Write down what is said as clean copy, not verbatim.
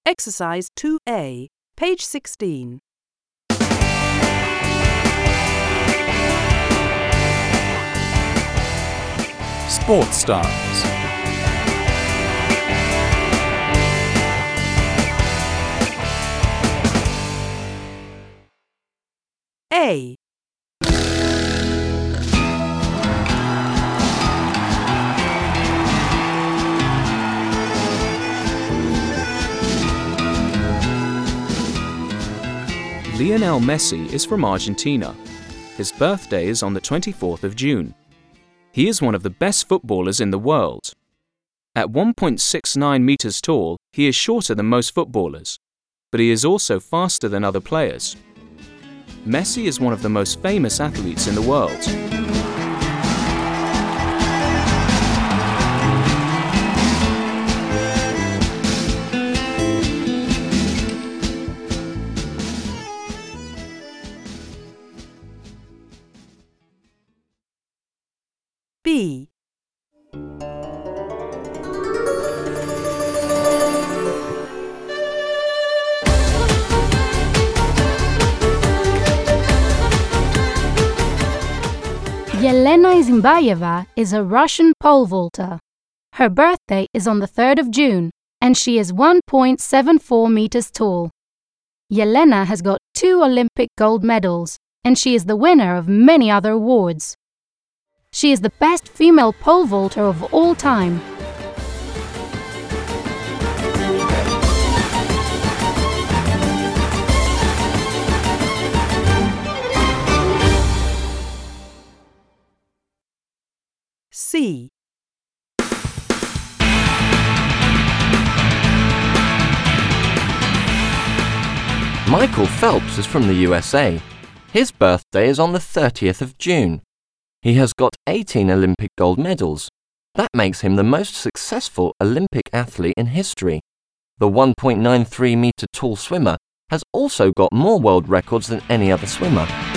Exercise 2A, page 16. Sports stars. A. Lionel Messi is from Argentina. His birthday is on the 24th of June. He is one of the best footballers in the world. At 1.69 meters tall, he is shorter than most footballers, but he is also faster than other players. Messi is one of the most famous athletes in the world. B. Yelena Zimbayeva is a Russian pole vaulter. Her birthday is on the 3rd of June, and she is 1.74 meters tall. Yelena has got 2 Olympic gold medals, and she is the winner of many other awards. She is the best female pole vaulter of all time. C. Michael Phelps is from the USA. His birthday is on the 30th of June. He has got 18 Olympic gold medals. That makes him the most successful Olympic athlete in history. The 1.93 meter tall swimmer has also got more world records than any other swimmer.